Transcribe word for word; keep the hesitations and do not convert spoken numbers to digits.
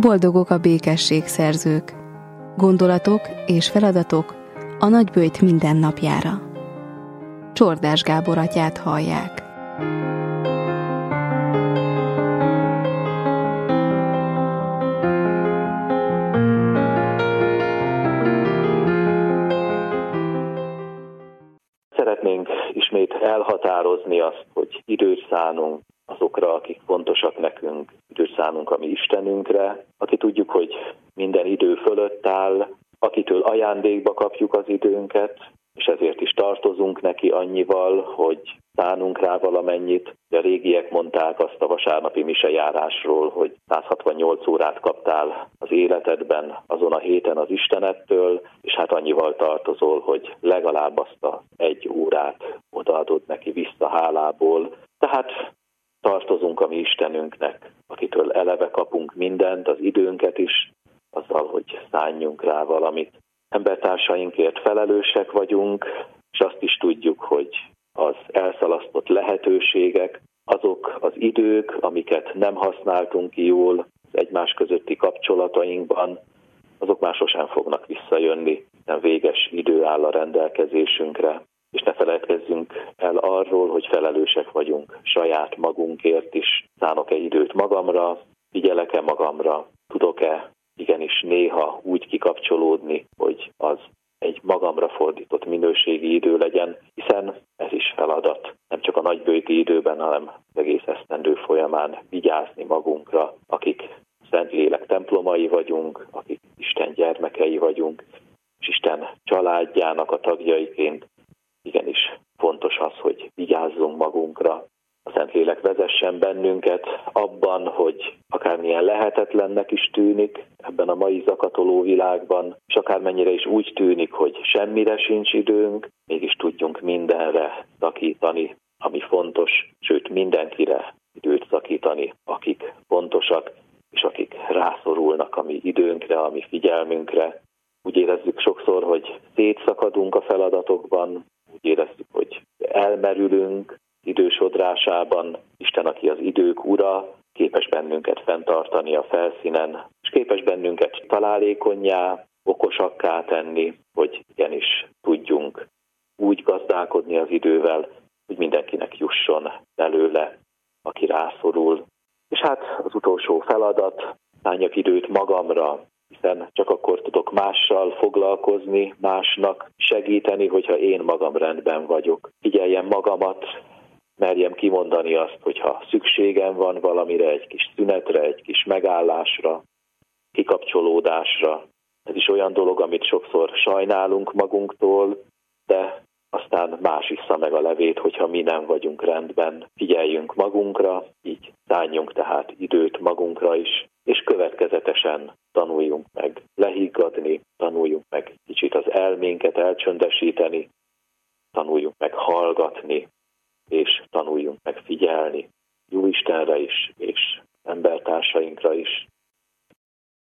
Boldogok a békesség szerzők. Gondolatok és feladatok a nagyböjt minden napjára. Csordás Gábor atyát hallják. Szeretnénk ismét elhatározni azt, hogy időt szánunk azokra, akik fontosak nekünk, időt szánunk a mi Istenünkre, aki tudjuk, hogy minden idő fölött áll, akitől ajándékba kapjuk az időnket, és ezért is tartozunk neki annyival, hogy szánunk rá valamennyit. A régiek mondták azt a vasárnapi misejárásról, hogy száz hatvannyolc órát kaptál az életedben azon a héten az Istenettől, és hát annyival tartozol, hogy legalább azt a egy órát odaadod neki vissza hálából. Tehát tartozunk a mi Istenünknek, akitől eleve kapunk mindent, az időnket is, azzal, hogy szánjunk rá valamit. Embertársainkért felelősek vagyunk, és azt is tudjuk, hogy az elszalasztott lehetőségek, azok az idők, amiket nem használtunk ki jól az egymás közötti kapcsolatainkban, azok már sosem fognak visszajönni, nem véges idő áll a rendelkezésünkre. És ne feledkezzünk el arról, hogy felelősek vagyunk saját magunkért is. Szánok-e időt magamra, figyelek-e magamra, tudok-e igenis néha úgy kikapcsolódni, hogy az egy magamra fordított minőségi idő legyen, hiszen ez is feladat. Nem csak a nagyböjti időben, hanem az egész esztendő folyamán vigyázni magunkra, akik Szentlélek templomai vagyunk, akik Isten gyermekei vagyunk, és Isten családjának a tagjaiként igenis fontos az, hogy vigyázzunk magunkra. A Szentlélek vezessen bennünket abban, hogy akármilyen lehetetlennek is tűnik ebben a mai zakatoló világban, és akármennyire is úgy tűnik, hogy semmire sincs időnk, mégis tudjunk mindenre szakítani, ami fontos, sőt mindenkire időt szakítani, akik fontosak, és akik rászorulnak a mi időnkre, a mi figyelmünkre. Úgy érezzük sokszor, hogy szétszakadunk a feladatokban, úgy érezzük, hogy elmerülünk idősodrásában. Isten, aki az idők ura, képes bennünket fenntartani a felszínen, és képes bennünket találékonnyá, okosakká tenni, hogy igenis tudjunk úgy gazdálkodni az idővel, hogy mindenkinek jusson belőle, aki rászorul. És hát az utolsó feladat, szánjak időt magamra, hiszen csak akkor tudok mással foglalkozni, másnak segíteni, hogyha én magam rendben vagyok. Figyeljem magamat, merjem kimondani azt, hogyha szükségem van valamire, egy kis szünetre, egy kis megállásra, kikapcsolódásra. Ez is olyan dolog, amit sokszor sajnálunk magunktól, de aztán más issza meg a levét, hogyha mi nem vagyunk rendben. Figyeljünk magunkra, így szálljunk tehát időt magunkra is, és következetesen tanuljunk meg lehiggadni, tanuljunk meg kicsit az elménket elcsöndesíteni, tanuljunk meg hallgatni, és tanuljunk meg figyelni Jó Istenre is, és embertársainkra is.